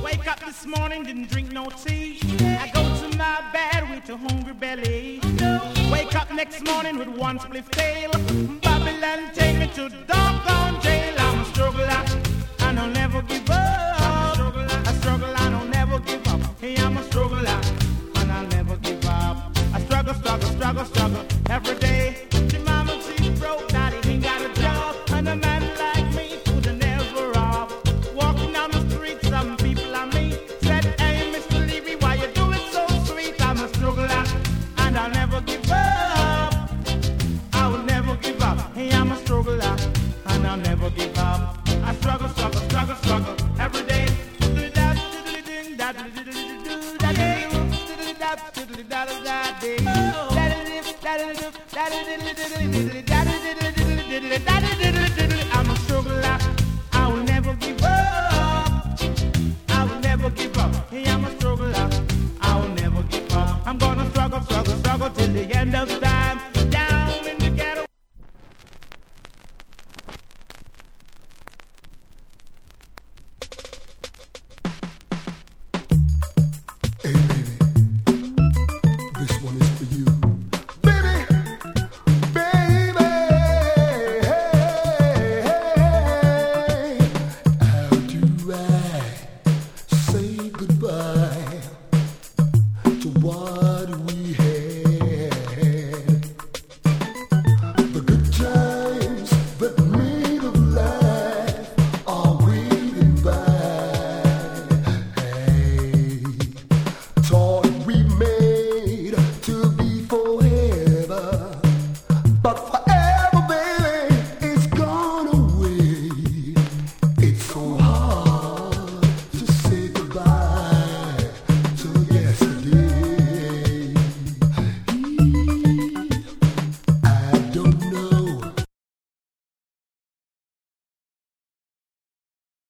Wake up this morning, didn't drink no tea. I go to my bed with a hungry belly. Wake up next morning with one spliff tail. Babylon take me to doggone jail. I'm a struggler.